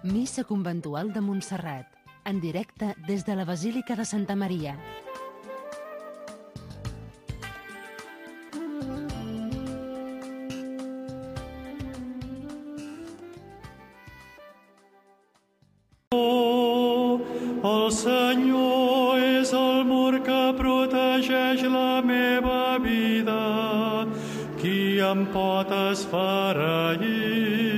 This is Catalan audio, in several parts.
Missa conventual de Montserrat, en directe des de la Basílica de Santa Maria. El Senyor és el mur que protegeix la meva vida. Qui em pot esfereir?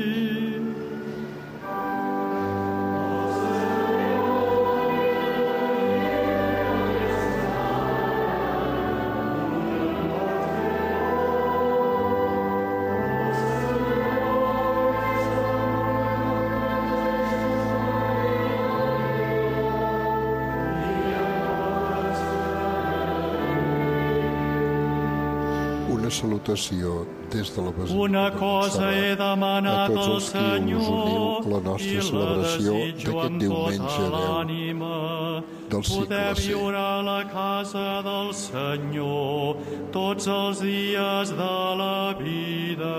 Salutació des de la Basílica. Una cosa he demanat al Senyor la nostra i la celebració desitjo d'aquest amb diumenge tota l'ànima. del cicle Poder C. viure a la casa del Senyor tots els dies de la vida.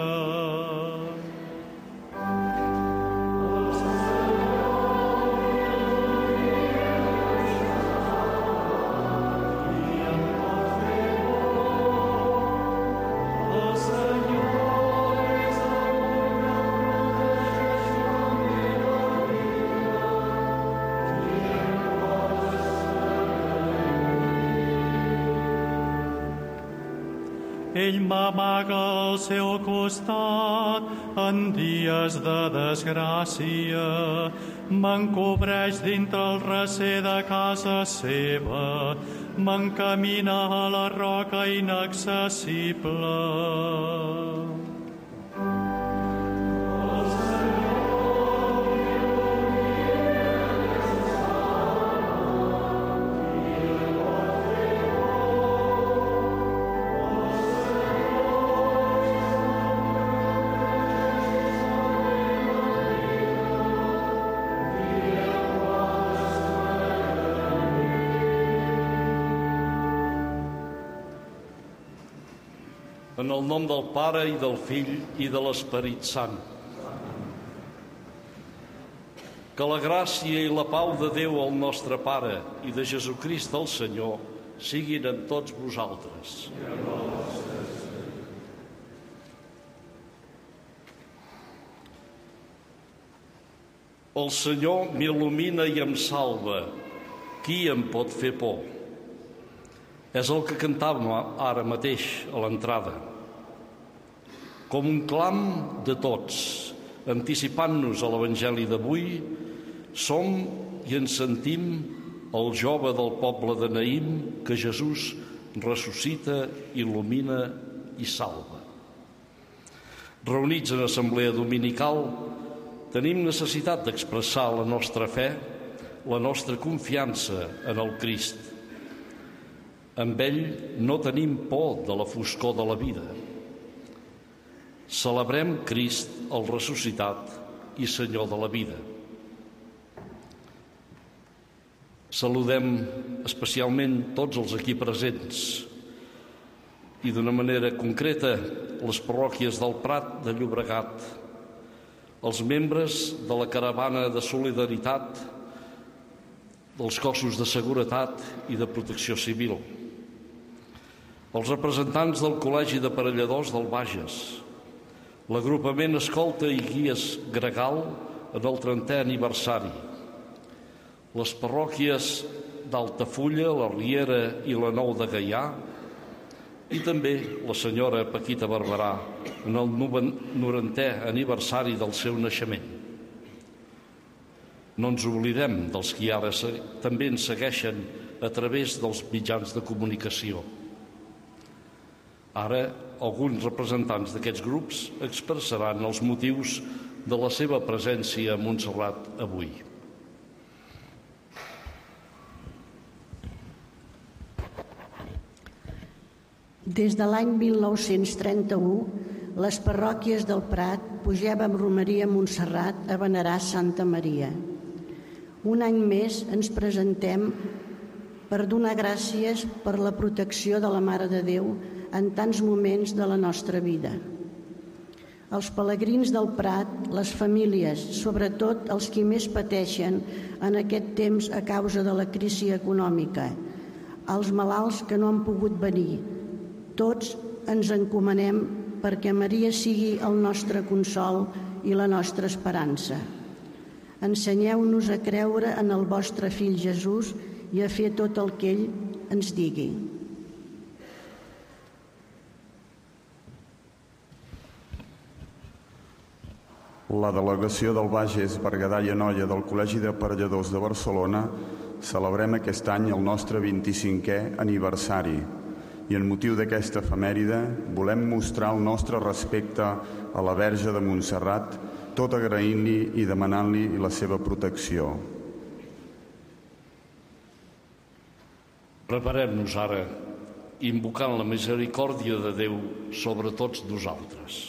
Ell m'amaga al seu costat en dies de desgràcia, m'encobreix dintre el recer de casa seva, m'encamina a la roca inaccessible. En el nom del Pare i del Fill i de l'Esperit Sant. Que la gràcia i la pau de Déu, el nostre Pare, i de Jesucrist, el Senyor, siguin amb tots vosaltres. El Senyor m'il·lumina i em salva. Qui em pot fer por? És el que cantàvem ara mateix a l'entrada. Com un clam de tots, anticipant-nos a l'Evangeli d'avui, som i ens sentim el jove del poble de Naïm que Jesús ressuscita, il·lumina i salva. Reunits en assemblea dominical, tenim necessitat d'expressar la nostra fe, la nostra confiança en el Crist. Amb ell no tenim por de la foscor de la vida. Celebrem Crist, el ressuscitat i Senyor de la vida. Saludem especialment tots els aquí presents i d'una manera concreta les parròquies del Prat de Llobregat, els membres de la caravana de solidaritat dels cossos de seguretat i de protecció civil, els representants del Col·legi d'Aparelladors del Bages, l'agrupament Escolta i Guies Gregal en el 30è aniversari, les parròquies d'Altafulla, la Riera i la Nou de Gaià i també la senyora Paquita Barberà en el 90è aniversari del seu naixement. No ens oblidem dels qui ara també ens segueixen a través dels mitjans de comunicació. Ara, alguns representants d'aquests grups expressaran els motius de la seva presència a Montserrat avui. Des de l'any 1931, les parròquies del Prat pugem amb romeria a Montserrat a venerar Santa Maria. Un any més ens presentem per donar gràcies per la protecció de la Mare de Déu en tants moments de la nostra vida. els pelegrins del Prat, les famílies, sobretot els qui més pateixen en aquest temps a causa de la crisi econòmica, els malalts que no han pogut venir. Tots ens encomanem perquè Maria sigui el nostre consol i la nostra esperança. Ensenyeu-nos a creure en el vostre fill Jesús i a fer tot el que ell ens digui. La delegació del Bages, Berguedà i Anoia del Col·legi d'Aparelladors de Barcelona celebrem aquest any el nostre 25è aniversari i en motiu d'aquesta efemèride volem mostrar el nostre respecte a la Verge de Montserrat, tot agraint-li i demanant-li la seva protecció. Preparem-nos ara, invocant la misericòrdia de Déu sobre tots nosaltres.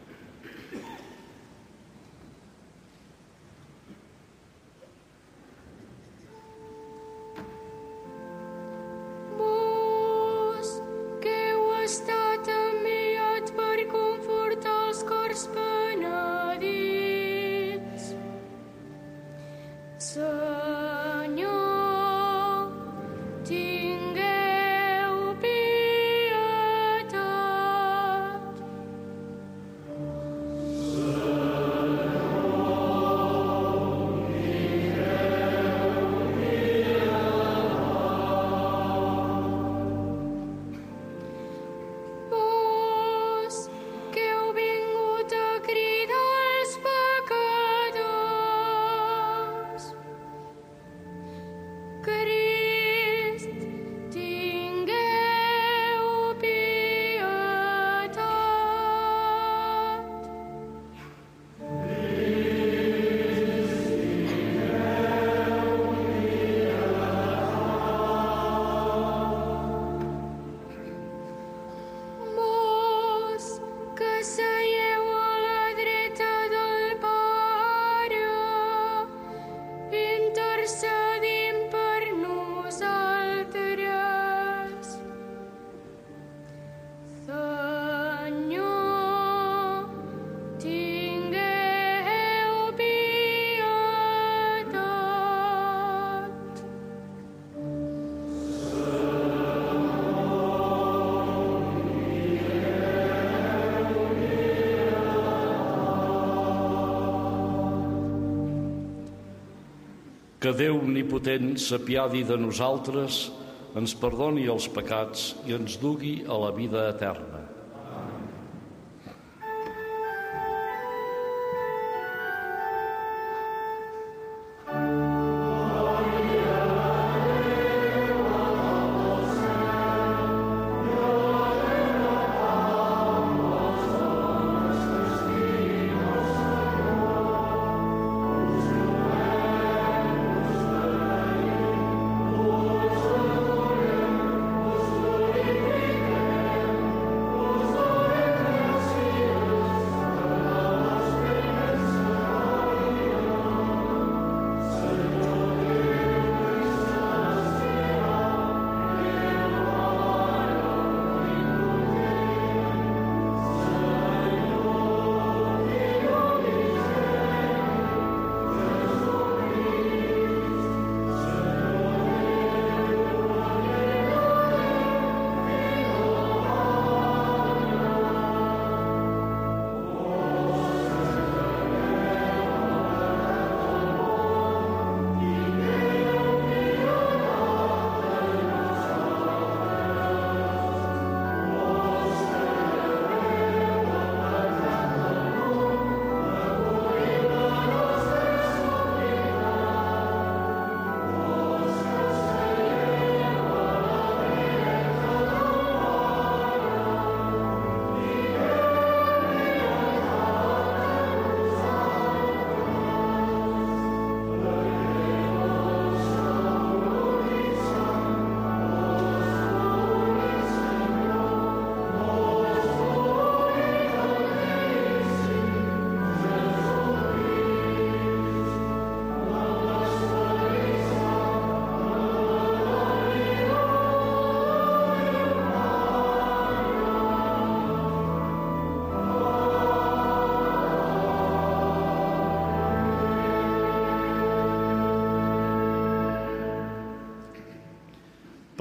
Que Déu omnipotent s'apiadi de nosaltres, ens perdoni els pecats i ens dugui a la vida eterna.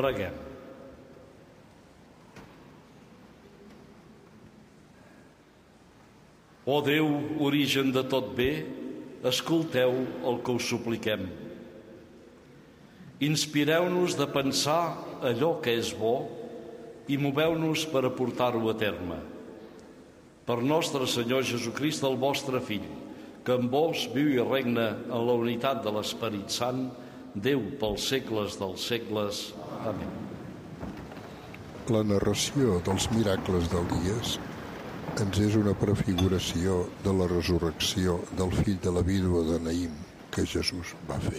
Preguem. Ó Déu, origen de tot bé, escolteu el que us supliquem. Inspireu-nos de pensar allò que és bo i moveu-nos per a portar-ho a terme. Per nostre Senyor Jesucrist, el vostre Fill, que amb vos viu i regna en la unitat de l'Esperit Sant, Déu pels segles dels segles. Amén. La narració dels miracles d'Elies ens és una prefiguració de la resurrecció del fill de la vídua de Naïm que Jesús va fer.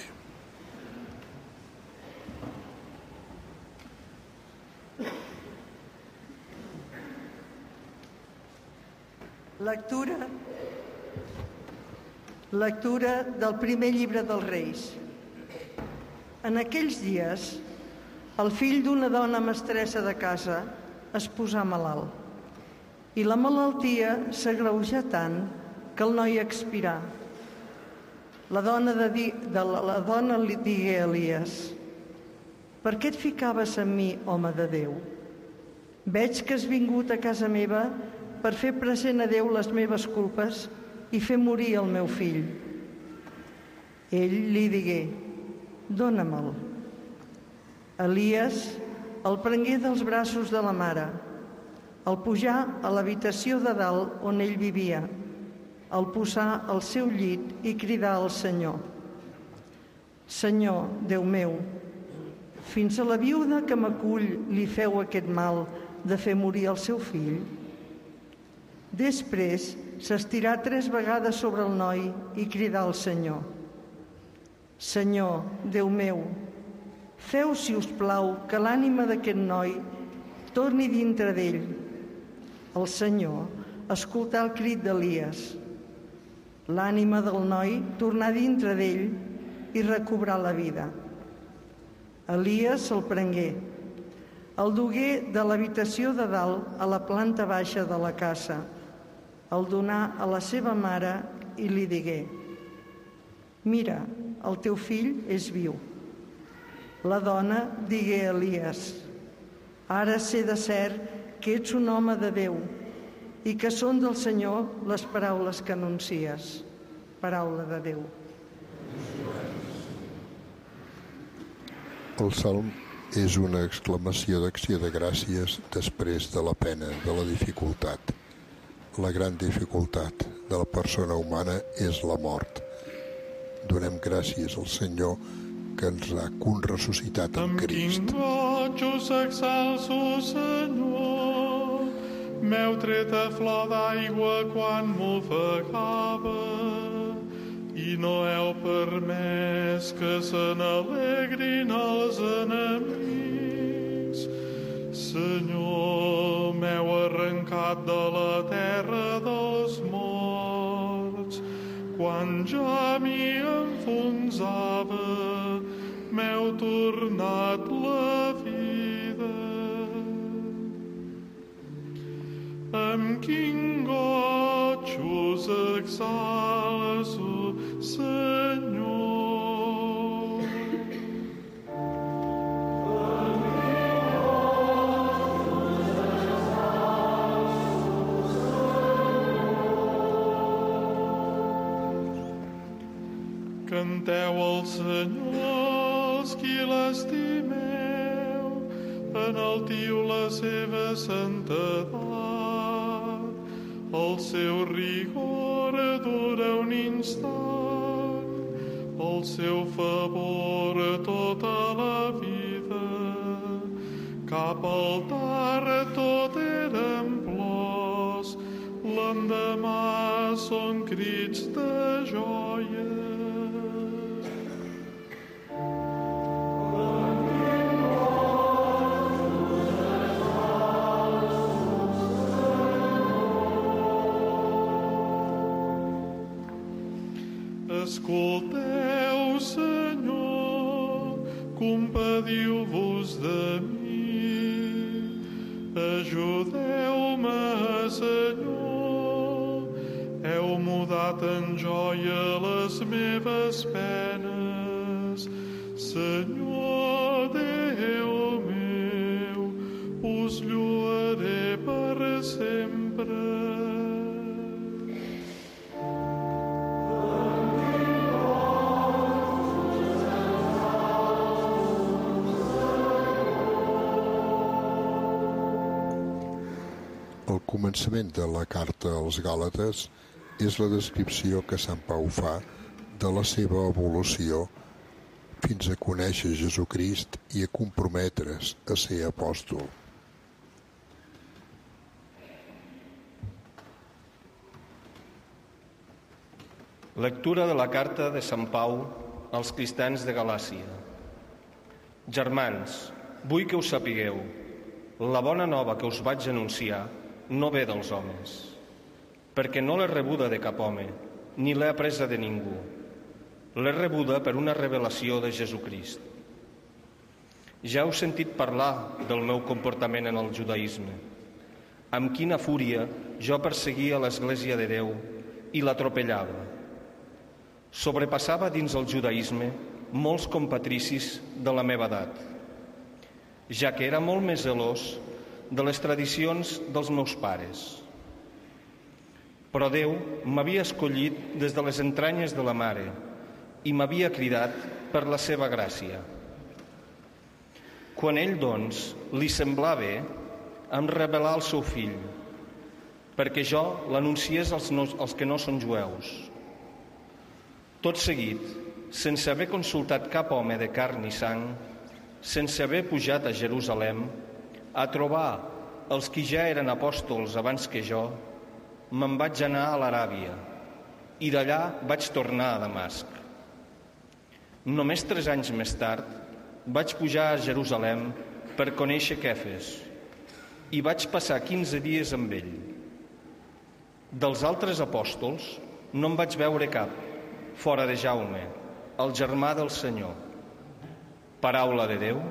Lectura del primer llibre dels Reis. En aquells dies, el fill d'una dona mestressa de casa es posà malalt i la malaltia s'agreujà tant que el noi expirà. La dona li digué a Elies: «Per què et ficaves amb mi, home de Déu? Veig que has vingut a casa meva per fer present a Déu les meves culpes i fer morir el meu fill». Ell li digué: «Dóna-me'l». Elies el prengué dels braços de la mare, el pujà a l'habitació de dalt on ell vivia, el posà al seu llit i cridà al Senyor: «Senyor, Déu meu, fins a la viuda que m'acull li feu aquest mal de fer morir el seu fill?» Després s'estirà 3 vegades sobre el noi i cridà al Senyor: «Senyor, Déu meu, feu, si us plau, que l'ànima d'aquest noi torni dintre d'ell». El Senyor escoltà el crit d'Elies. L'ànima del noi tornà dintre d'ell i recobrà la vida. Elies el prengué, el dugué de l'habitació de dalt a la planta baixa de la casa, el donà a la seva mare i li digué: «Mira, el teu fill és viu». La dona digué a Elies: «Ara sé de cert que ets un home de Déu i que són del Senyor les paraules que anuncies». Paraula de Déu. El salm és una exclamació d'acció de gràcies després de la pena, de la dificultat. La gran dificultat de la persona humana és la mort. Donem gràcies al Senyor que ens ha conressuscitat en Crist. Amb quin goig us exalço, Senyor, m'heu tret a flor d'aigua quan m'ofegava i no heu permès que se n'alegrin els enemics. Senyor, m'heu arrencat de la terra dels morts. Quan ja m'hi enfonsava, m'heu tornat la vida. Amb quin goig us exalço, Senyor. Canteu al Senyor els qui l'estimeu, enaltiu la seva santedat. El seu rigor dura un instant, el seu favor tota la vida. Cap altar tot eren plors, l'endemà són crits de joia. Escolteu, Senyor, compadiu-vos de mi. Ajudeu-me, Senyor, heu mudat en joia les meves penes. Senyor, Déu meu. sempre. El començament de la carta als Gàlates és la descripció que Sant Pau fa de la seva evolució fins a conèixer Jesucrist i a comprometre's a ser apòstol. Lectura de la carta de Sant Pau als cristians de Galàcia. Germans, vull que ho sapigueu. La bona nova que us vaig anunciar no ve dels homes, perquè no l'he rebuda de cap home, ni l'he apresa de ningú. L'he rebuda per una revelació de Jesucrist. Ja heu sentit parlar del meu comportament en el judaïsme. Amb quina fúria jo perseguia l'Església de Déu i l'atropellava. Sobrepassava dins el judaïsme molts compatricis de la meva edat, ja que era molt més zelós de les tradicions dels meus pares. Però Déu m'havia escollit des de les entranyes de la mare i m'havia cridat per la seva gràcia. Quan ell, doncs, li semblà bé, em revelà el seu fill, perquè jo l'anunciés als que no són jueus. Tot seguit, sense haver consultat cap home de carn i sang, sense haver pujat a Jerusalem, a trobar els qui ja eren apòstols abans que jo, me'n vaig anar a l'Aràbia i d'allà vaig tornar a Damasc. Només 3 anys més tard vaig pujar a Jerusalem per conèixer Kefes i vaig passar 15 dies amb ell. Dels altres apòstols no en vaig veure cap, fora de Jaume, el germà del Senyor. Paraula de Déu.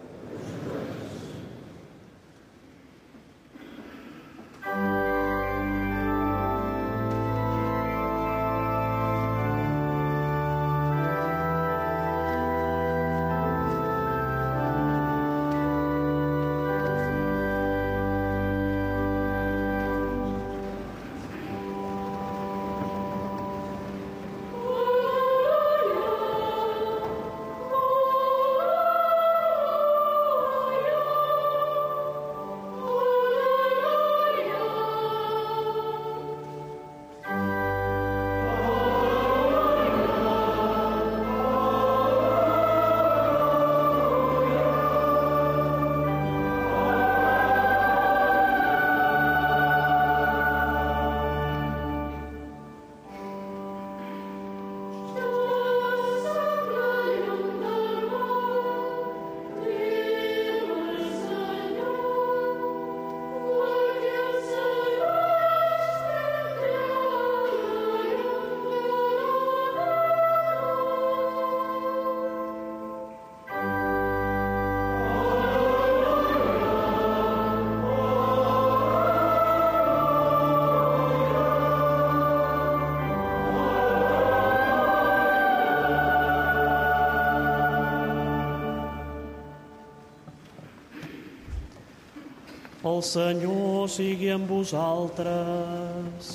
El Senyor sigui amb vosaltres.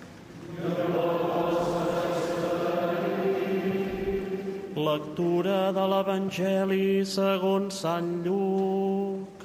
Lectura de l'Evangeli segons Sant Lluc.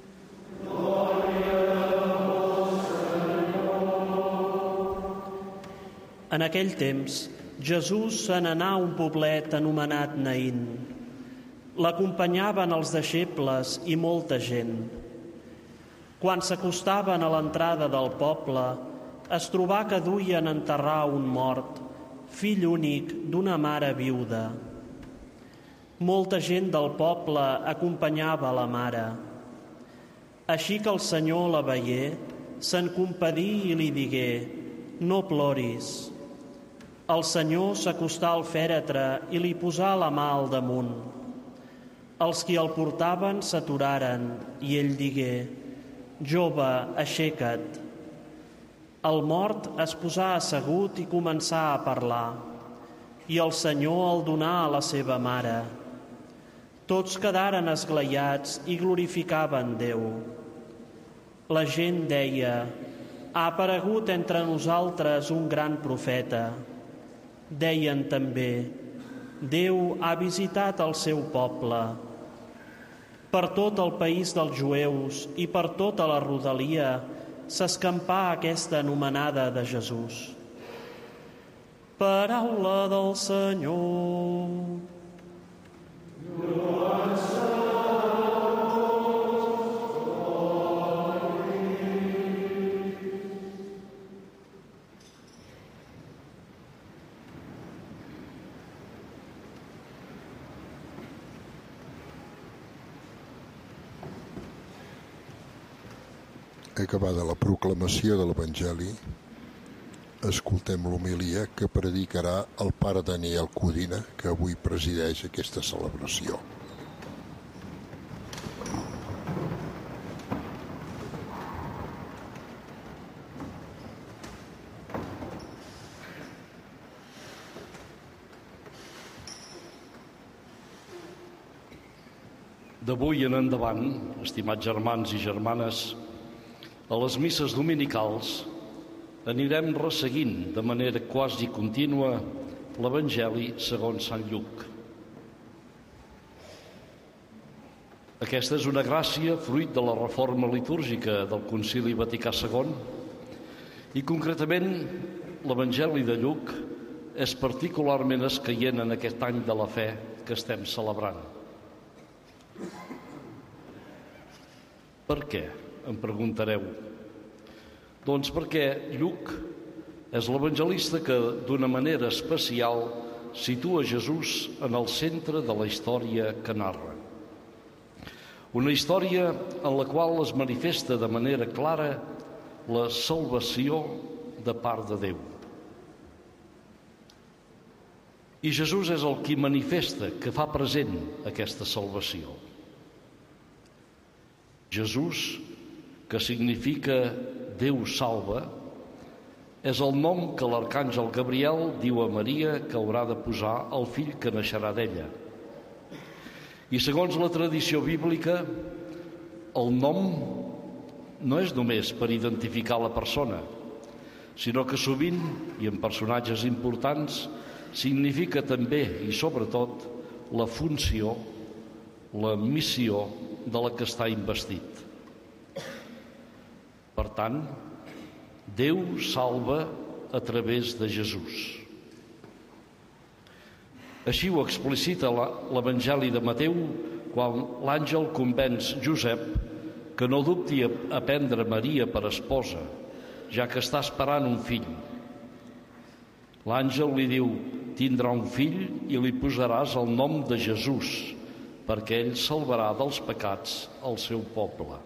En aquell temps, Jesús se n'anà a un poblet anomenat Naïn. L'acompanyaven els deixebles i molta gent. Quan s'acostaven a l'entrada del poble, es trobà que duien a enterrar un mort, fill únic d'una mare viuda. Molta gent del poble acompanyava la mare. Així que el Senyor la veié, se'n compadí i li digué: «No ploris». El Senyor s'acostà al fèretre i li posà la mà al damunt. Els qui el portaven s'aturaren i ell digué: «Jove, aixeca't». El mort es posà assegut i començà a parlar, i el Senyor el donà a la seva mare. Tots quedaren esglaiats i glorificaven Déu. La gent deia: ha aparegut entre nosaltres un gran profeta. Deien també, Déu ha visitat el seu poble. Per tot el país dels jueus i per tota la rodalia s'escampà aquesta anomenada de Jesús. Paraula del Senyor. Acabada la proclamació de l'Evangeli, escoltem l'homilia que predicarà el pare Daniel Codina, que avui presideix aquesta celebració. D'avui en endavant, estimats germans i germanes, a les misses dominicals anirem resseguint de manera quasi contínua l'Evangeli segons Sant Lluc. Aquesta és una gràcia fruit de la reforma litúrgica del Concili Vaticà II i concretament l'Evangeli de Lluc és particularment escaient en aquest any de la fe que estem celebrant. Per què? Em preguntareu. Doncs perquè Lluc és l'evangelista que d'una manera especial situa Jesús en el centre de la història que narra. Una història en la qual es manifesta de manera clara la salvació de part de Déu. I Jesús és el qui manifesta, que fa present aquesta salvació. Jesús, que significa Déu salva, és el nom que l'arcàngel Gabriel diu a Maria que haurà de posar al fill que naixerà d'ella. I segons la tradició bíblica, el nom no és només per identificar la persona, sinó que sovint, i en personatges importants, significa també i sobretot la funció, la missió de la que està investit. Per tant, Déu salva a través de Jesús. Així ho explicita l'Evangeli de Mateu quan l'àngel convenç Josep que no dubti a prendre Maria per esposa, ja que està esperant un fill. L'àngel li diu: tindrà un fill i li posaràs el nom de Jesús, perquè ell salvarà dels pecats el seu poble.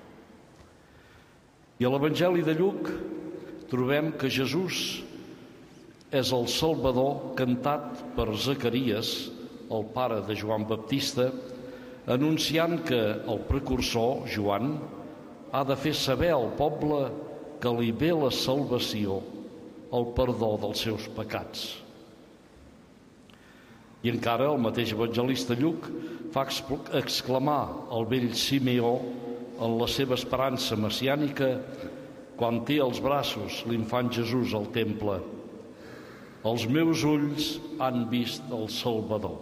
I a l'Evangeli de Lluc trobem que Jesús és el Salvador cantat per Zacaries, el pare de Joan Baptista, anunciant que el precursor, Joan, ha de fer saber al poble que li ve la salvació, el perdó dels seus pecats. I encara el mateix evangelista Lluc fa exclamar el vell Simeó en la seva esperança messiànica quan té als braços l'infant Jesús al temple: els meus ulls han vist el Salvador.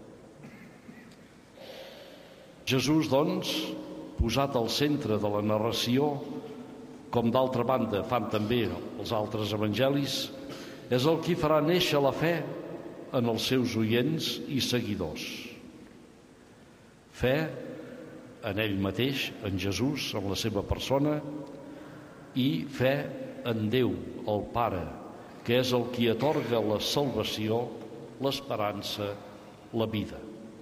Jesús, doncs, posat al centre de la narració, com d'altra banda fan també els altres evangelis, és el qui farà néixer la fe en els seus oients i seguidors. Fe en ell mateix, en Jesús, en la seva persona, i fe en Déu, el Pare, que és el qui atorga la salvació, l'esperança, la vida.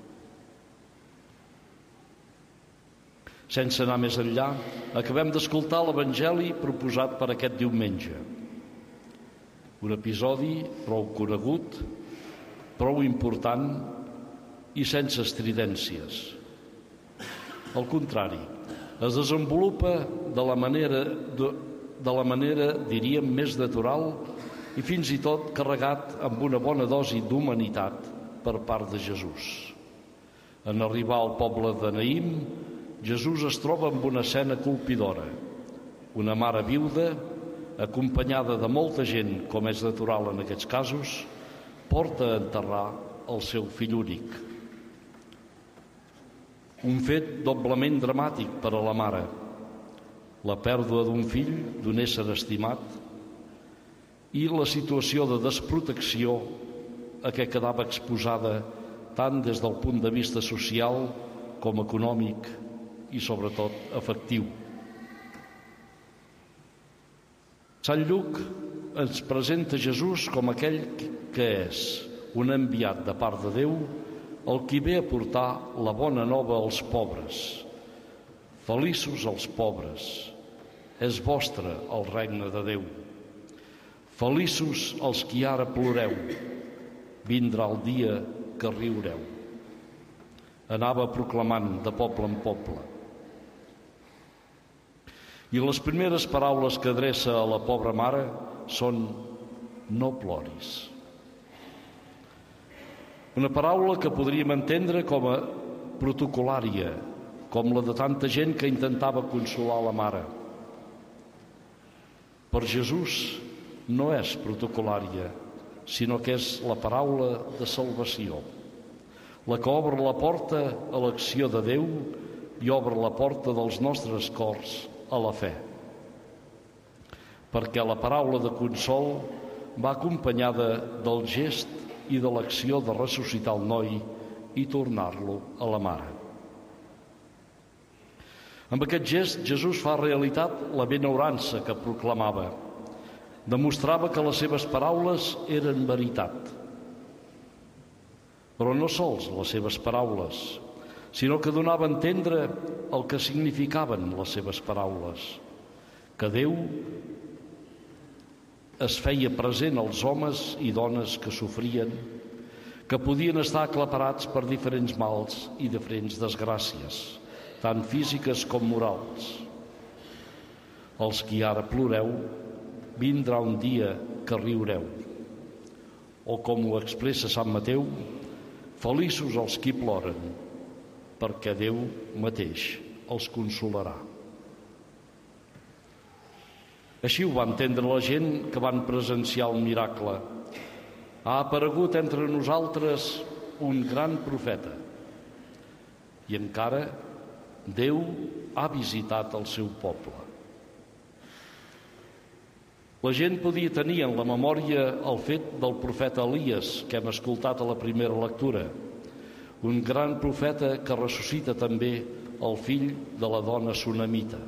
Sense anar més enllà, acabem d'escoltar l'Evangeli proposat per aquest diumenge. Un episodi prou conegut, prou important i sense estridències. Al contrari, es desenvolupa de la manera, diríem, més natural i fins i tot carregat amb una bona dosi d'humanitat per part de Jesús. En arribar al poble de Naïm, Jesús es troba amb una escena colpidora. Una mare viuda acompanyada de molta gent, com és natural en aquests casos, porta a enterrar el seu fill únic. Un fet doblement dramàtic per a la mare, la pèrdua d'un fill, d'un ésser estimat, i la situació de desprotecció a què quedava exposada tant des del punt de vista social com econòmic i sobretot afectiu. Sant Lluc ens presenta Jesús com aquell que és un enviat de part de Déu, el qui ve a portar la bona nova als pobres. Feliços els pobres, és vostre el regne de Déu. Feliços els qui ara ploreu, vindrà el dia que riureu. Anava proclamant de poble en poble. I les primeres paraules que adreça a la pobra mare són no ploris. Una paraula que podríem entendre com a protocolària, com la de tanta gent que intentava consolar la mare. Per Jesús no és protocolària, sinó que és la paraula de salvació, la que obre la porta a l'acció de Déu i obre la porta dels nostres cors a la fe. Perquè la paraula de consol va acompanyada del gest i de l'acció de ressuscitar el noi i tornar-lo a la mare. Amb aquest gest, Jesús fa realitat la benaurança que proclamava. Demostrava que les seves paraules eren veritat. Però no sols les seves paraules, sinó que donava a entendre el que significaven les seves paraules, que Déu es feia present als homes i dones que sofrien, que podien estar aclaparats per diferents mals i diferents desgràcies, tant físiques com morals. Els qui ara ploreu, vindrà un dia que riureu. O com ho expressa Sant Mateu, feliços els qui ploren, perquè Déu mateix els consolarà. Així ho va entendre la gent que van presenciar el miracle. Ha aparegut entre nosaltres un gran profeta. I encara Déu ha visitat el seu poble. La gent podia tenir en la memòria el fet del profeta Elies, que hem escoltat a la primera lectura, un gran profeta que ressuscita també el fill de la dona sunamita.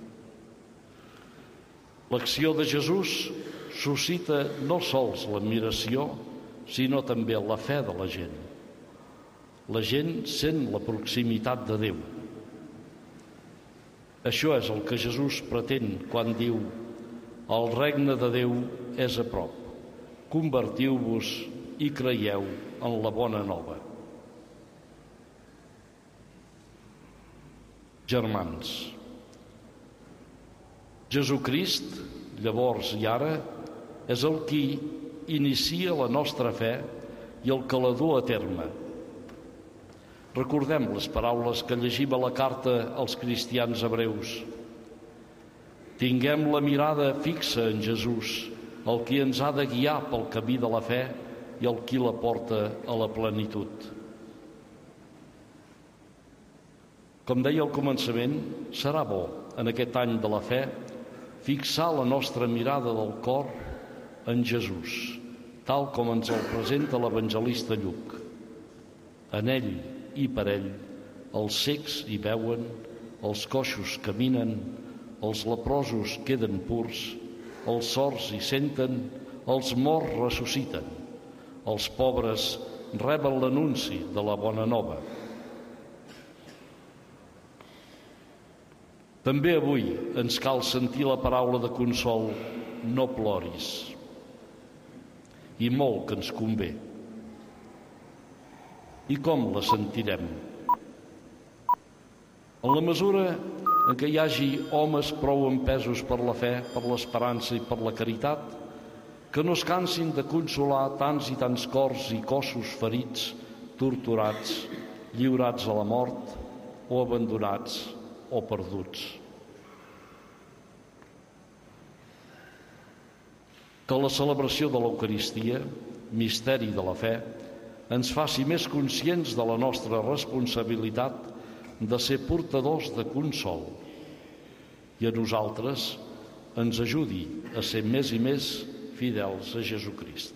L'acció de Jesús suscita no sols l'admiració, sinó també la fe de la gent. La gent sent la proximitat de Déu. Això és el que Jesús pretén quan diu: el regne de Déu és a prop. Convertiu-vos i creieu en la bona nova. Germans, Jesucrist, llavors i ara, és el qui inicia la nostra fe i el que la du a terme. Recordem les paraules que llegim a la carta als cristians hebreus. Tinguem la mirada fixa en Jesús, el qui ens ha de guiar pel camí de la fe i el qui la porta a la plenitud. Com deia al començament, serà bo, en aquest any de la fe, fixar la nostra mirada del cor en Jesús, tal com ens el presenta l'evangelista Lluc. En ell i per ell, els cecs hi veuen, els coixos caminen, els leprosos queden purs, els sords hi senten, els morts ressusciten, els pobres reben l'anunci de la bona nova. També avui ens cal sentir la paraula de consol: no ploris. I molt que ens convé. I com la sentirem? En la mesura en què hi hagi homes prou empesos per la fe, per l'esperança i per la caritat, que no es cansin de consolar tants i tants cors i cossos ferits, torturats, lliurats a la mort o abandonats o perduts. Que la celebració de l'Eucaristia, misteri de la fe, ens faci més conscients de la nostra responsabilitat de ser portadors de consol i a nosaltres ens ajudi a ser més i més fidels a Jesucrist.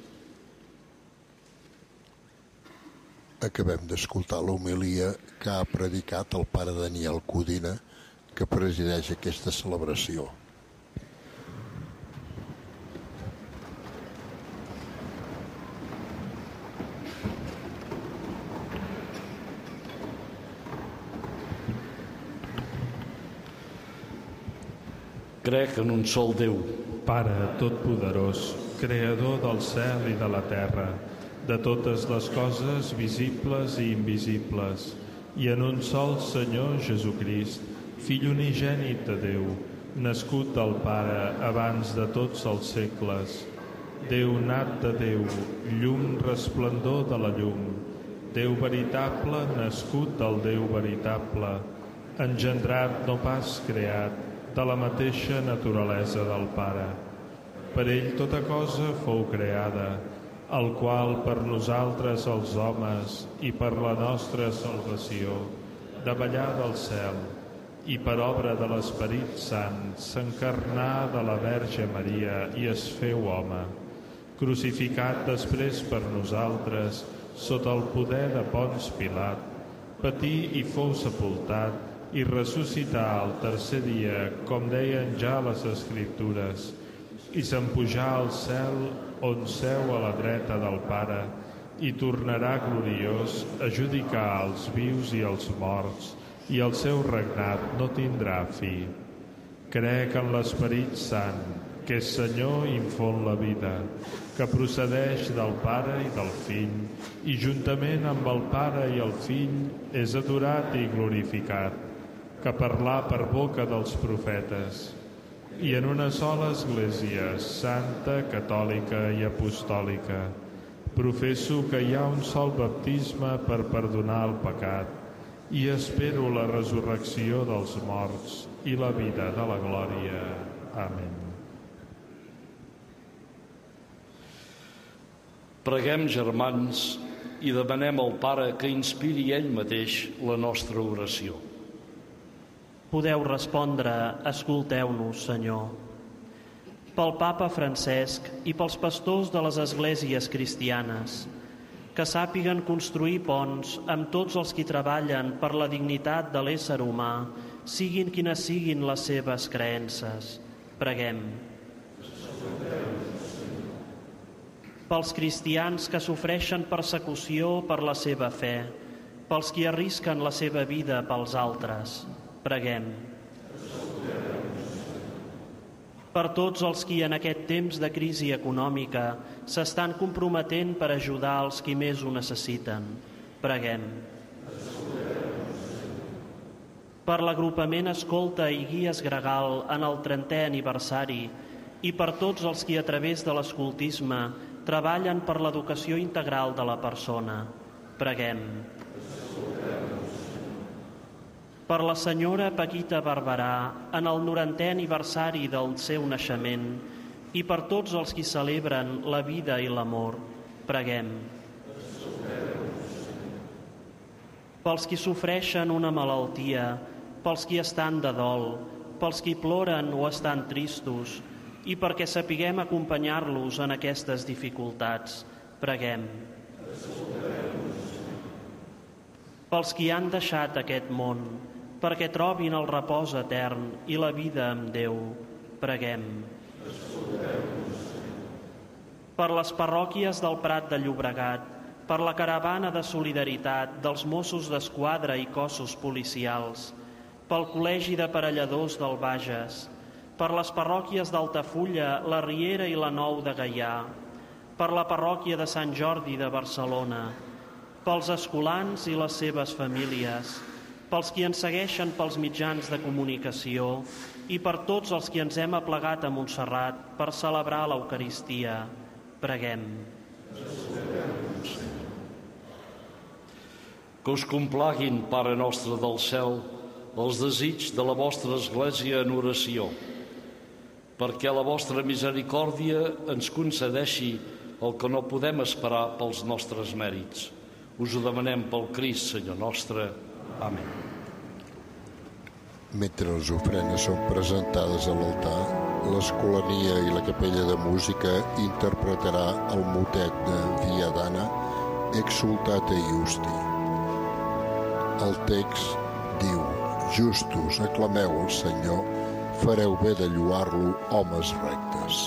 Acabem d'escoltar l'homilia que ha predicat el pare Daniel Codina, que presideix aquesta celebració. Crec en un sol Déu, Pare Totpoderós, Creador del cel i de la terra, de totes les coses visibles i invisibles, i en un sol Senyor Jesucrist, Fill unigènit de Déu, nascut del Pare abans de tots els segles, Déu nat de Déu, llum resplendor de la llum, Déu veritable nascut del Déu veritable, engendrat no pas creat, de la mateixa naturalesa del Pare. Per ell tota cosa fou creada, el qual per nosaltres els homes i per la nostra salvació, davallà del cel, i per obra de l'Esperit Sant, s'encarnà de la Verge Maria i es feu home, crucificat després per nosaltres, sota el poder de Ponç Pilat, patí i fou sepultat, i ressuscitar al tercer dia, com deien ja les Escriptures, i s'empujà al cel on seu a la dreta del Pare, i tornarà gloriós a judicar als vius i als morts, i el seu regnat no tindrà fi. Crec en l'Esperit Sant, que és Senyor i infon la vida, que procedeix del Pare i del Fill, i juntament amb el Pare i el Fill és adorat i glorificat, que parlà per boca dels profetes, i en una sola Església, santa, catòlica i apostòlica, professo que hi ha un sol baptisme per perdonar el pecat, i espero la resurrecció dels morts i la vida de la glòria. Amén. Preguem, germans, i demanem al Pare que inspiri ell mateix la nostra oració. Podeu respondre, escolteu-nos, Senyor. Pel Papa Francesc i pels pastors de les esglésies cristianes, que sàpiguen construir ponts amb tots els qui treballen per la dignitat de l'ésser humà, siguin quines siguin les seves creences. Preguem. Pels cristians que sofreixen persecució per la seva fe, pels qui arrisquen la seva vida pels altres. Preguem. Per tots els qui en aquest temps de crisi econòmica s'estan comprometent per ajudar els qui més ho necessiten. Preguem. Per l'agrupament Escolta i Guies Gregal en el 30è aniversari i per tots els qui a través de l'escoltisme treballen per l'educació integral de la persona. Preguem. Per la senyora Paquita Barberà en el 90è aniversari del seu naixement i per tots els qui celebren la vida i l'amor. Preguem. Pels qui sofreixen una malaltia, pels qui estan de dol, pels qui ploren o estan tristos i perquè sapiguem acompanyar-los en aquestes dificultats. Preguem. Pels qui han deixat aquest món, perquè trobin el repòs etern i la vida amb Déu. Preguem. Per les parròquies del Prat de Llobregat, per la caravana de solidaritat dels Mossos d'Esquadra i cossos policials, pel Col·legi d'Aparelladors del Bages, per les parròquies d'Altafulla, la Riera i la Nou de Gaià, per la parròquia de Sant Jordi de Barcelona, pels escolans i les seves famílies, pels qui ens segueixen pels mitjans de comunicació i per tots els qui ens hem aplegat a Montserrat per celebrar l'Eucaristia. Preguem. Que us complaguin, Pare nostre del cel, els desigs de la vostra Església en oració, perquè la vostra misericòrdia ens concedeixi el que no podem esperar pels nostres mèrits. Us ho demanem pel Crist, Senyor nostre. Amén. Mentre les ofrenes són presentades a l'altar, l'Escolania i la Capella de Música interpretarà el motet de Viadana, Exsultate Iusti. El text diu: Justos, aclameu el Senyor, fareu bé de lloar-lo, homes rectes.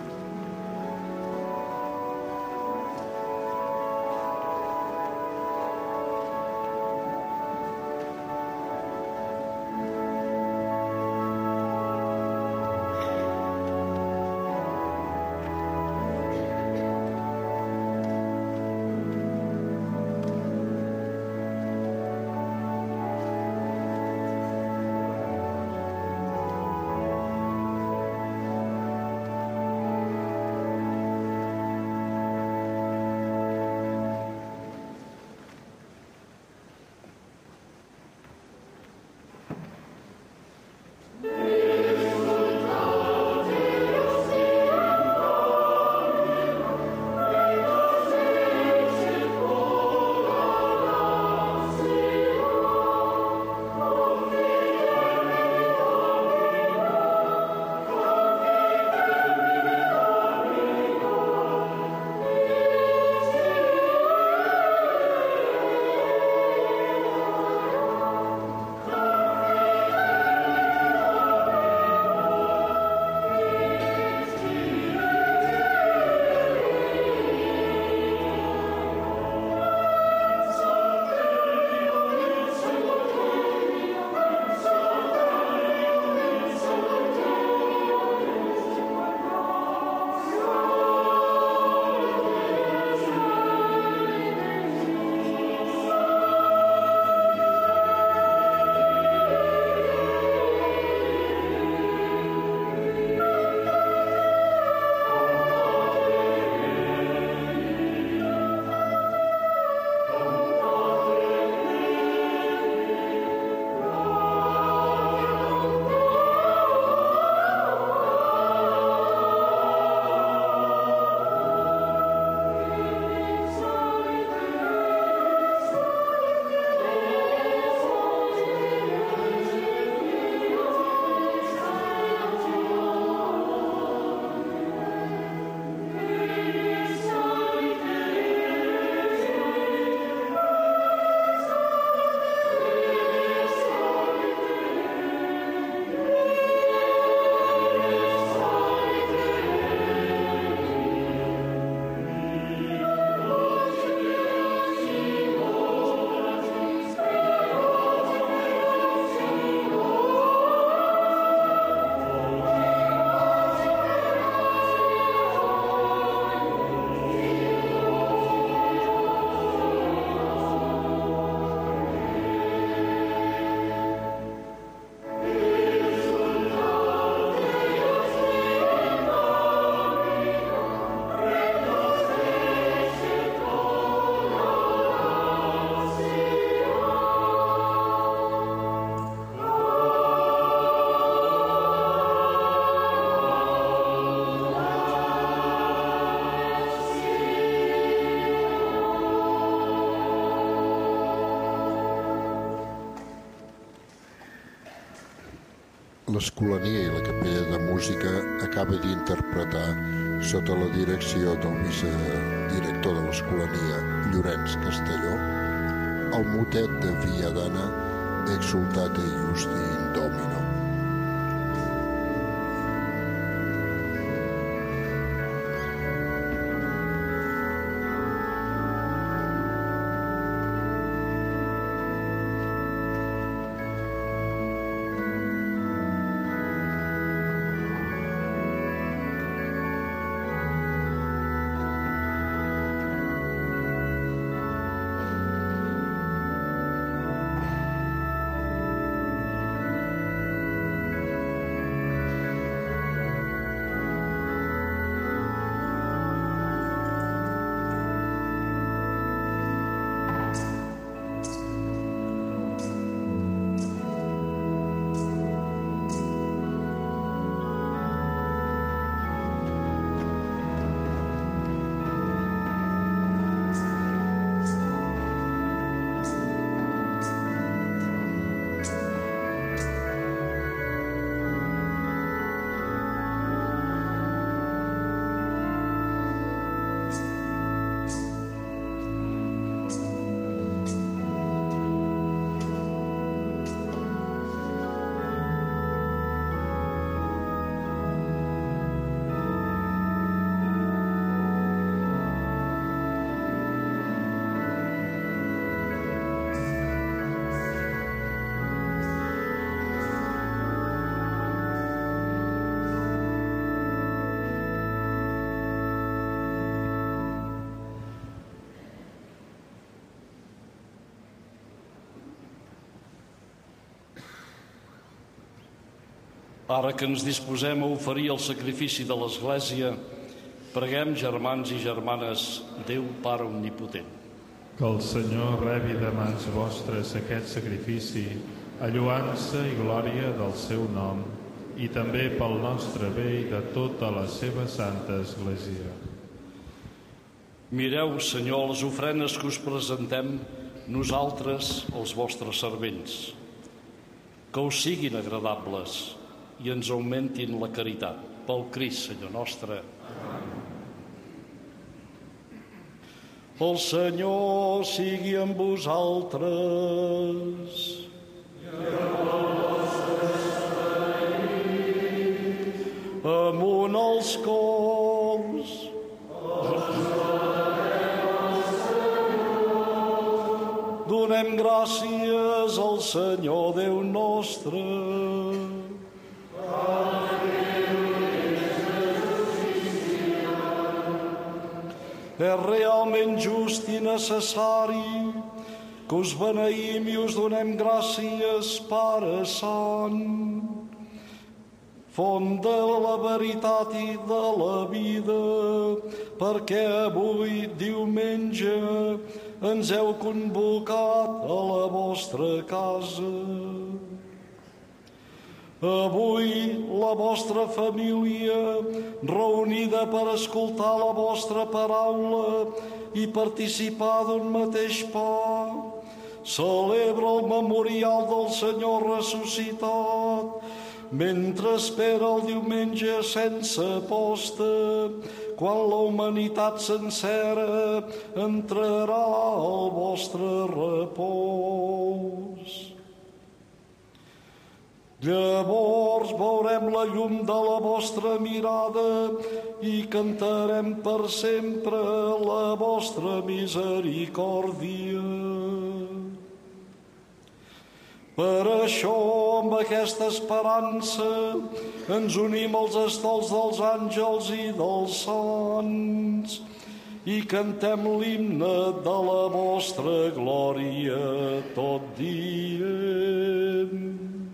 l'Escolania i la Capella de Música acaba d'interpretar, sota la direcció del vicedirector de l'Escolania, Llorenç Castelló, el motet de Viadana, Exsultate Iusti in Domino. Ara que ens disposem a oferir el sacrifici de l'Església, preguem, germans i germanes, Déu Pare Omnipotent. Que el Senyor rebi de mans vostres aquest sacrifici, a lloança i glòria del seu nom, i també pel nostre bé i de tota la seva santa Església. Mireu, Senyor, les ofrenes que us presentem nosaltres, els vostres servents. Que us siguin agradables i ens augmentin la caritat. Pel Crist, Senyor nostre. El Senyor sigui amb vosaltres. Amunt els cors. Donem gràcies al Senyor Déu nostre. És realment just i necessari que us beneïm i us donem gràcies, Pare Sant, font de la veritat i de la vida, perquè avui, diumenge, ens heu convocat a la vostra casa. Avui la vostra família, reunida per escoltar la vostra paraula i participar d'un mateix pa, celebra el memorial del Senyor ressuscitat, mentre espera el diumenge sense posta, quan la humanitat sencera entrarà al vostre repòs. Llavors veurem la llum de la vostra mirada i cantarem per sempre la vostra misericòrdia. Per això, amb aquesta esperança, ens unim als estols dels àngels i dels sants i cantem l'himne de la vostra glòria tot dient.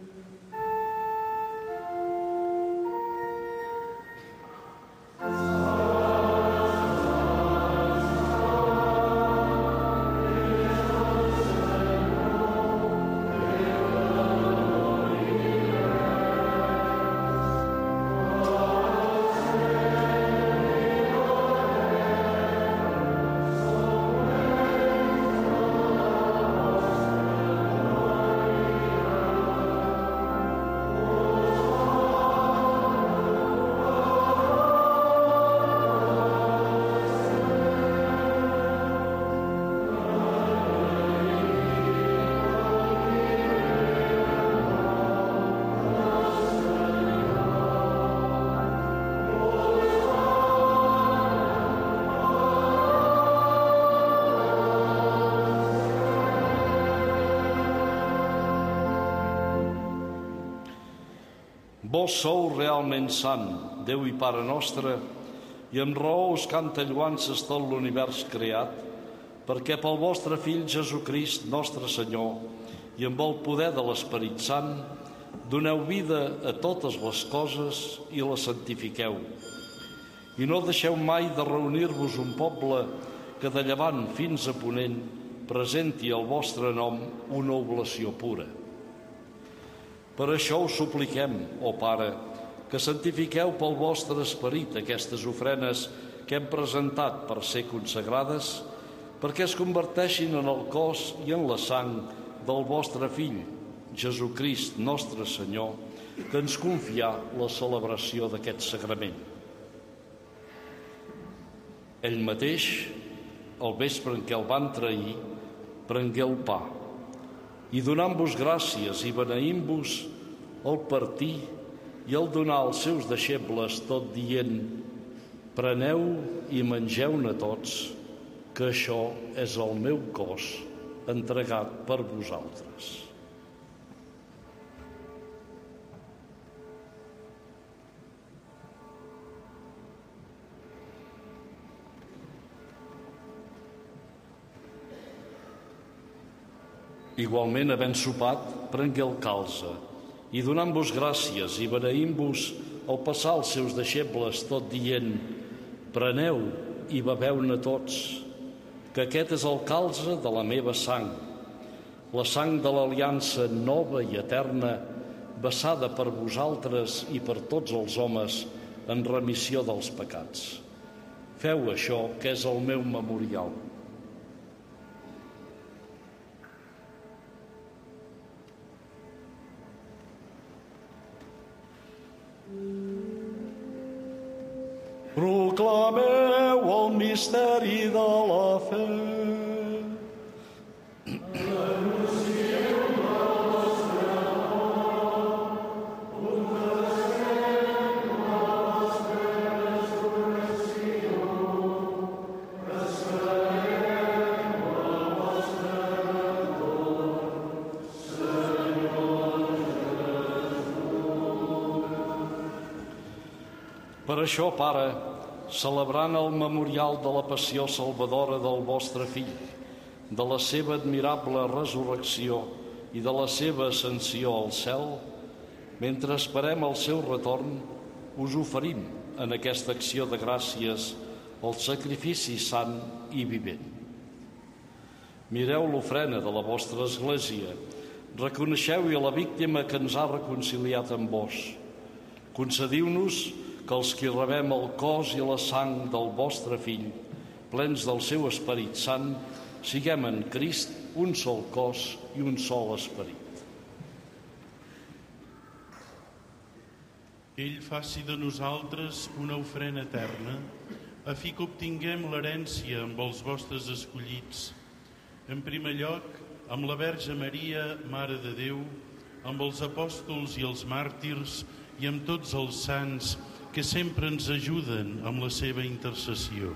Vós sou realment sant, Déu i Pare nostre, i amb raó us canta lloances tot l'univers creat, perquè pel vostre Fill Jesucrist, nostre Senyor, i amb el poder de l'Esperit Sant, doneu vida a totes les coses i les santifiqueu. I no deixeu mai de reunir-vos un poble que de llevant fins a ponent presenti al vostre nom una oblació pura. Per això us supliquem, ó Pare, que santifiqueu pel vostre esperit aquestes ofrenes que hem presentat per ser consagrades, perquè es converteixin en el cos i en la sang del vostre Fill, Jesucrist, nostre Senyor, que ens confià la celebració d'aquest sagrament. Ell mateix, el vespre en què el van trair, prengué el pa, i donant-vos gràcies i beneint-vos, el partir i el donar als seus deixebles tot dient: preneu i mengeu-ne tots, que això és el meu cos entregat per vosaltres. Igualment, havent sopat, prengué el calze I donant-vos gràcies i beneint-vos al passar els seus deixebles, tot dient: preneu i beveu-ne tots, que aquest és el calze de la meva sang, la sang de l'aliança nova i eterna, vessada per vosaltres i per tots els homes en remissió dels pecats. Feu això, que és el meu memorial. Proclameu el misteri de la fe. Per això, Pare, celebrant el memorial de la passió salvadora del vostre Fill, de la seva admirable resurrecció i de la seva ascensió al cel, mentre esperem el seu retorn, us oferim en aquesta acció de gràcies el sacrifici sant i vivent. Mireu l'ofrena de la vostra Església, reconeixeu-hi la víctima que ens ha reconciliat amb vos. Concediu-nos que els que rebem el cos i la sang del vostre Fill, plens del seu Esperit Sant, siguem en Crist un sol cos i un sol esperit. Ell faci de nosaltres una ofrena eterna, a fi que obtinguem l'herència amb els vostres escollits. En primer lloc, amb la Verge Maria, Mare de Déu, amb els apòstols i els màrtirs i amb tots els sants que sempre ens ajuden amb la seva intercessió.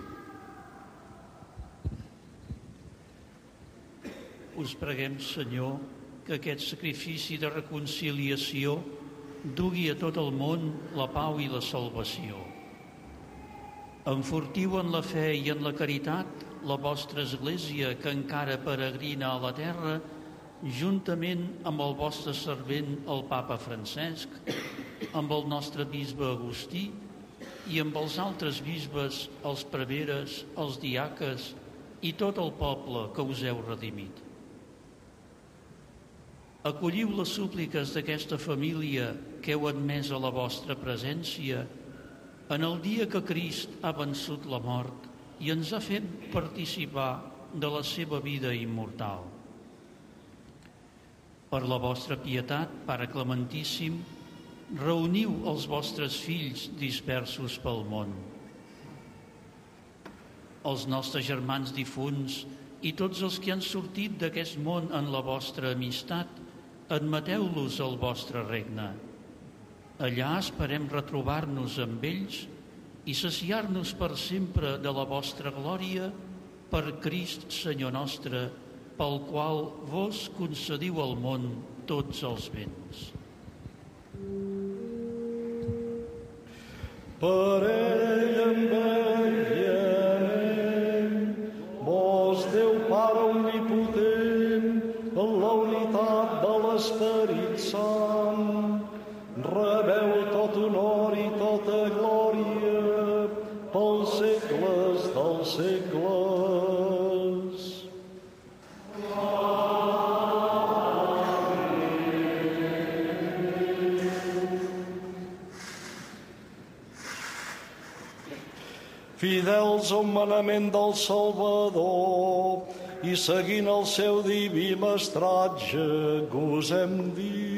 Us preguem, Senyor, que aquest sacrifici de reconciliació dugui a tot el món la pau i la salvació. Enfortiu en la fe i en la caritat la vostra Església que encara peregrina a la terra, juntament amb el vostre servent, el Papa Francesc, amb el nostre bisbe Agustí i amb els altres bisbes, els preveres, els diaques i tot el poble que us heu redimit. Acolliu les súpliques d'aquesta família que heu admès a la vostra presència en el dia que Crist ha vençut la mort i ens ha fet participar de la seva vida immortal. Per la vostra pietat, Pare Clementíssim, reuniu els vostres fills dispersos pel món. Els nostres germans difunts i tots els que han sortit d'aquest món en la vostra amistat, admeteu-los al vostre regne. Allà esperem retrobar-nos amb ells i saciar-nos per sempre de la vostra glòria per Crist, Senyor nostre, pel qual vos concediu al món tots els béns. Per ell, amb ell i en ell, vos, Déu Pare omnipotent, en la unitat de l'Esperit Sant, rebeu tot honor i tota glòria pels segles dels segles. Fidels al manament del Salvador i seguint el seu diví mestratge, gosem dir: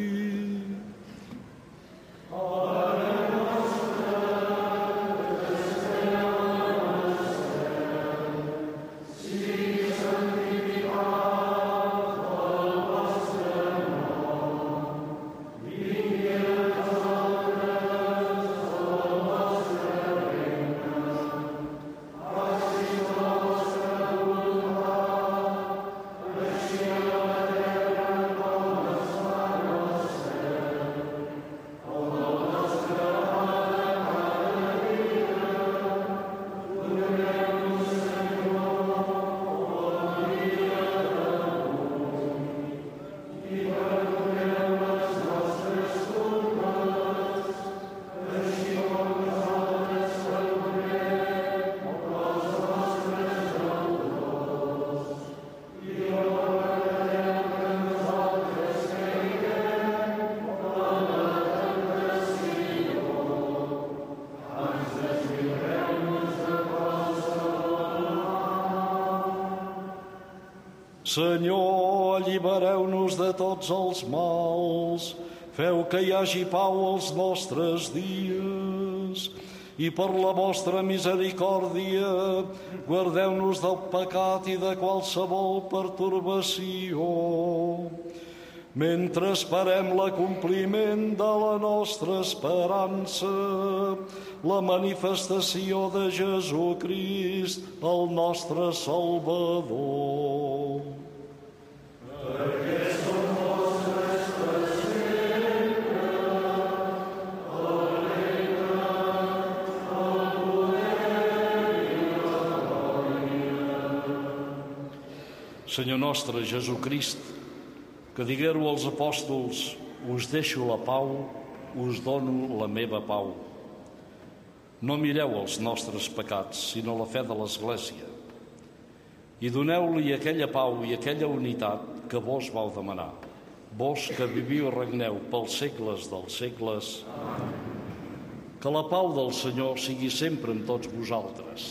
Senyor, allibereu-nos de tots els mals, feu que hi hagi pau als nostres dies i per la vostra misericòrdia guardeu-nos del pecat i de qualsevol pertorbació, mentre esperem l'acompliment de la nostra esperança, la manifestació de Jesucrist, el nostre Salvador. Perquè som vostres per sempre, el regne, el poder i la glòria. Senyor nostre Jesucrist, que digueu als apòstols, us deixo la pau, us dono la meva pau. No mireu els nostres pecats, sinó la fe de l'Església, i doneu-li aquella pau i aquella unitat que vos vau demanar, vos que viviu i regneu pels segles dels segles. Que la pau del Senyor sigui sempre amb tots vosaltres.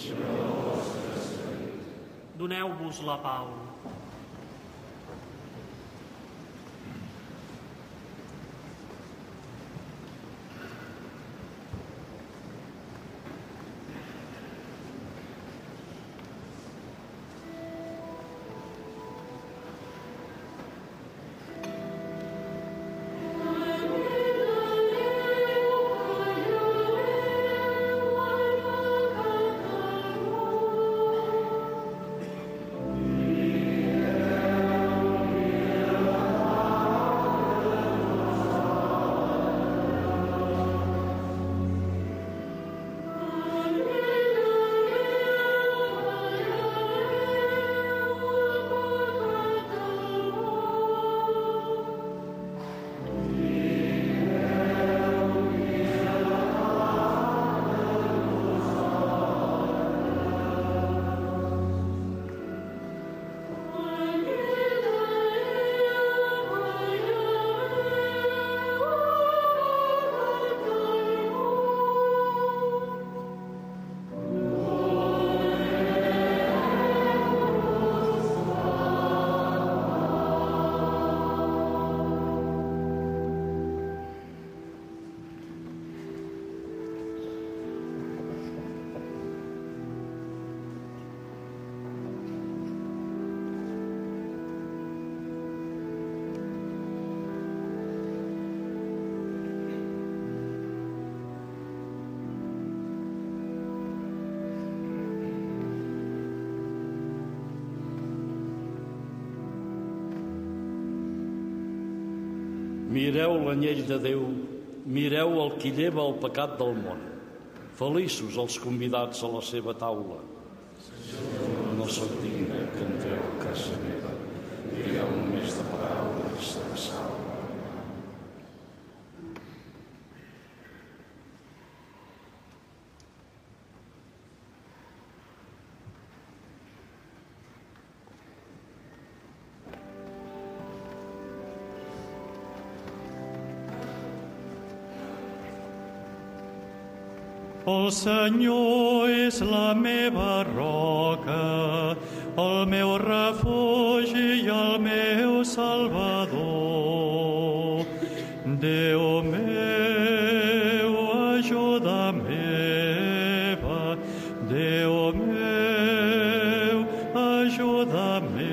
Doneu-vos la pau. Mireu l'anyell de Déu, mireu el qui lleva el pecat del món. Feliços els convidats a la seva taula. No sóc digne que entreu a casa meva, digueu només de paraules de salva. El Senyor és la meva roca, el meu refugi i el meu Salvador. Déu meu, ajuda meva, Déu meu, ajuda meva.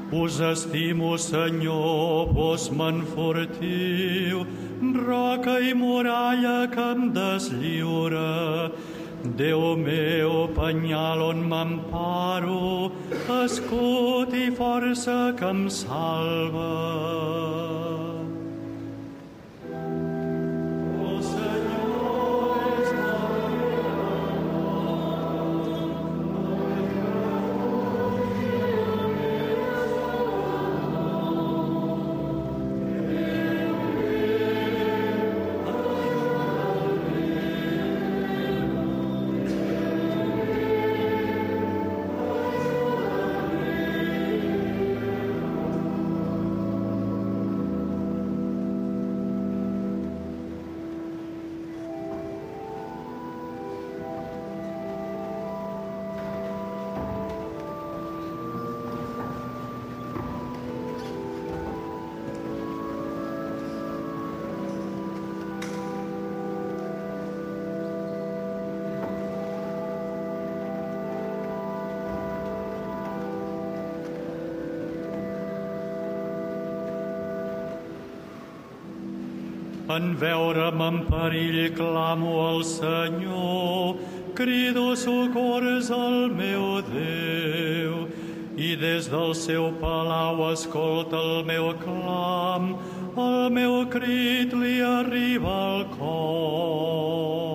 Us estimo, Senyor, vos m'enfortiu, roca i muralla que em deslliura. Déu meu, penyal on m'emparo, escut i força que em salva. En veure'm en perill clamo al Senyor, crido socors al meu Déu, i des del seu palau escolta el meu clam, el meu crit li arriba al cor.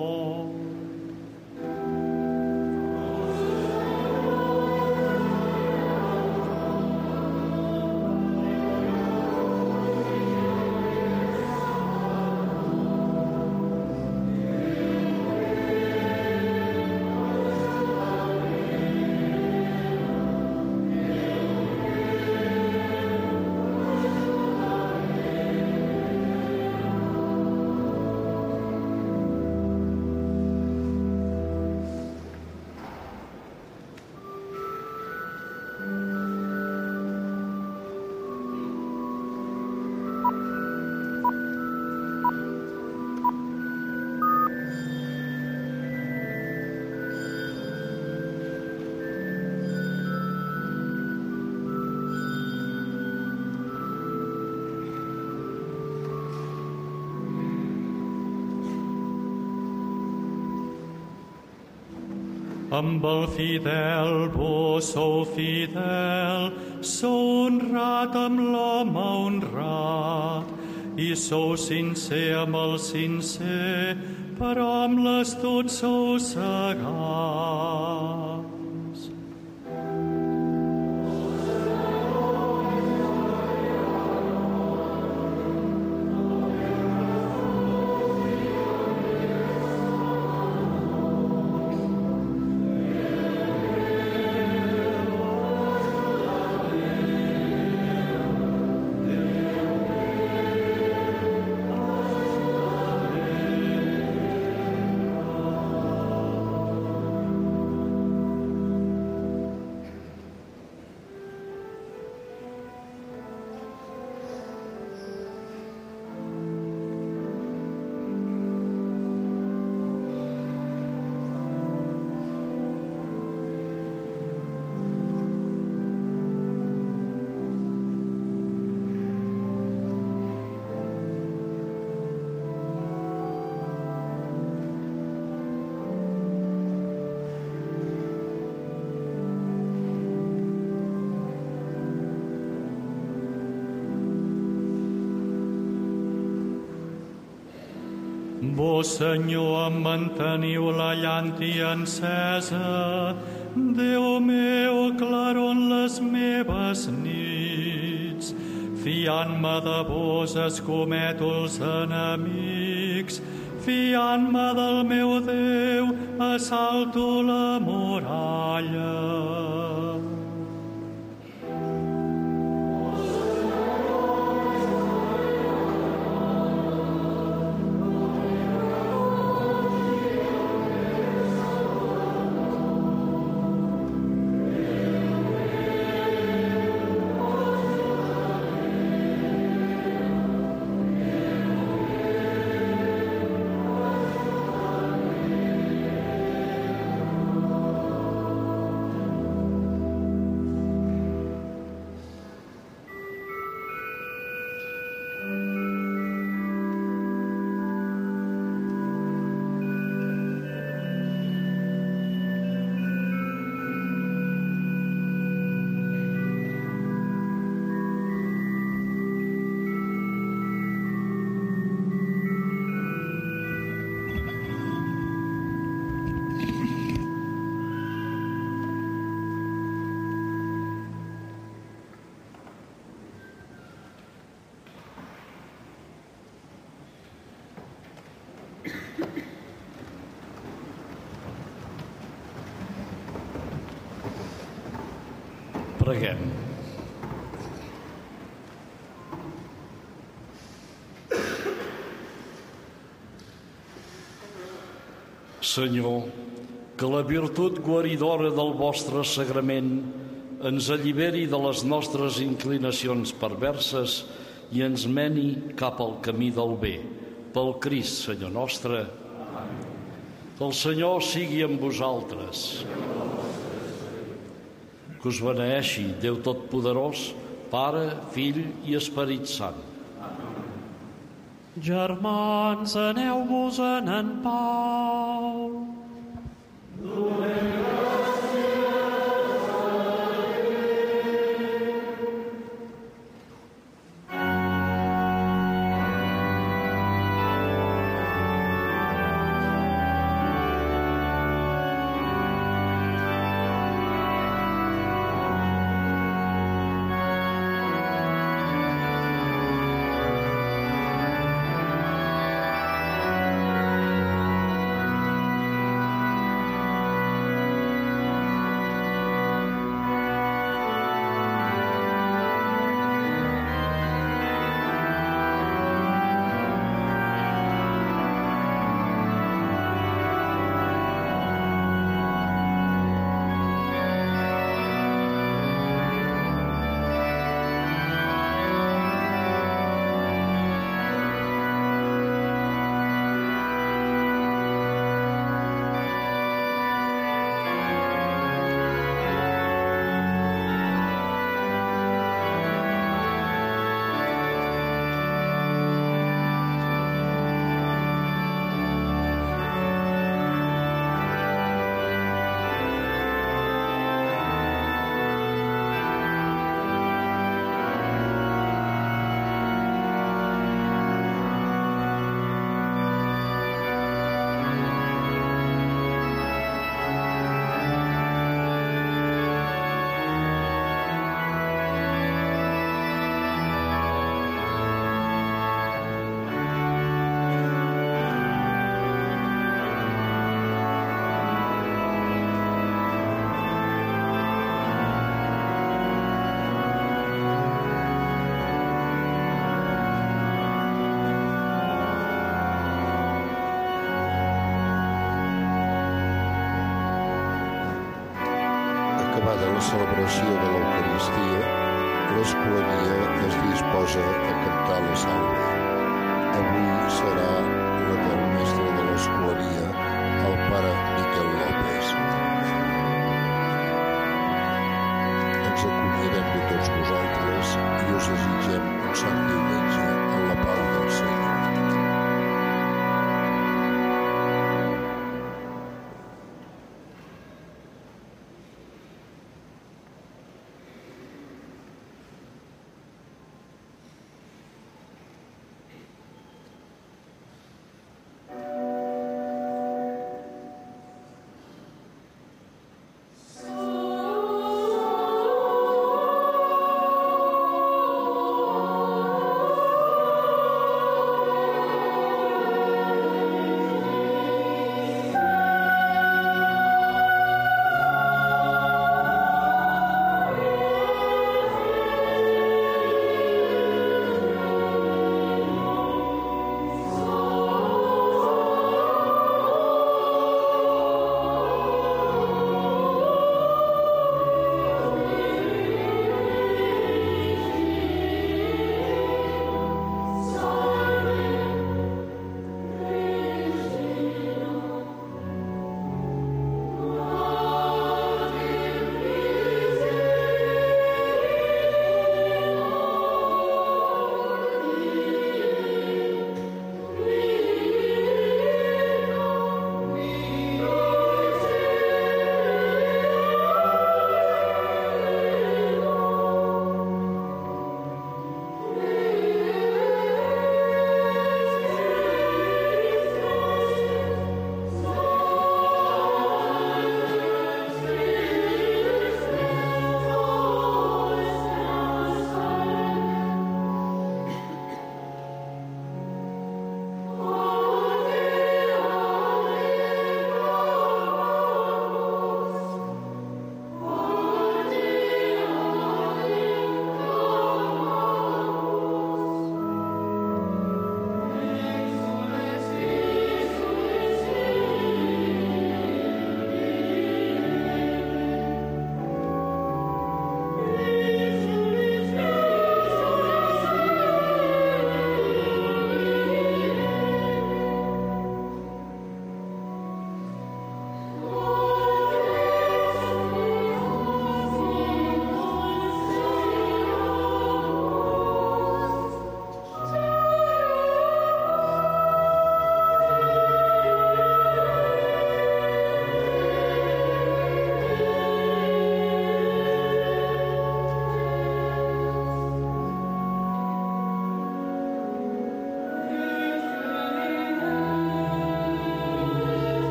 Amb el fidel vos sou fidel, sou honrat amb l'home honrat, i sou sincer amb el sincer, però amb l'astut sou cegats. Vos, Senyor, em manteniu la llàntia encesa, Déu meu, claror en les meves nits. Fiant-me de vos escometo els enemics, fiant-me del meu Déu assalto la muralla. Preguem. Senyor, que la virtut guaridora del vostre sagrament ens alliberi de les nostres inclinacions perverses i ens meni cap al camí del bé. Pel Crist, Senyor nostre. Que el Senyor sigui amb vosaltres. Que us beneeixi Déu Totpoderós, Pare, Fill i Esperit Sant. Germans, aneu-vos-en en pau. Acabada la celebració de l'Eucaristia, l'Escolania es disposa a cantar la salve. Avui serà la del mestre de l'Escolania, el pare Miquel López. Ens acomiadem de tots vosaltres i us desitgem un sant diumenge en la pau del Senyor.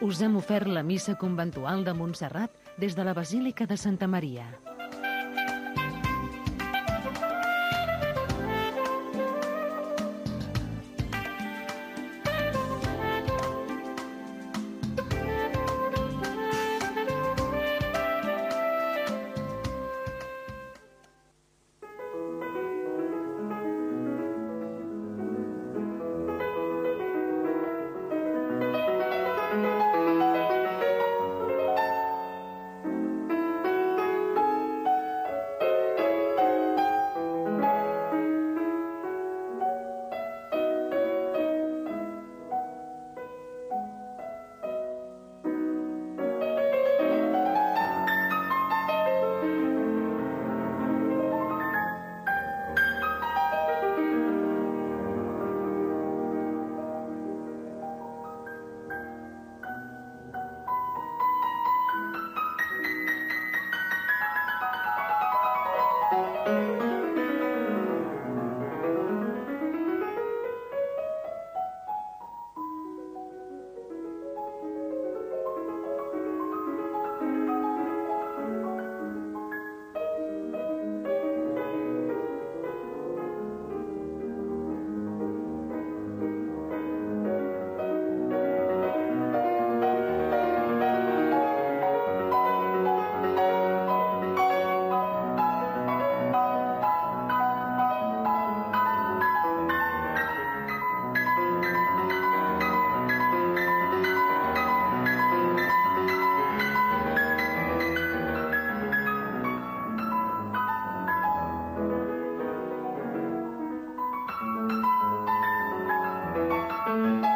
us hem ofert la missa conventual de Montserrat des de la Basílica de Santa Maria. Thank you.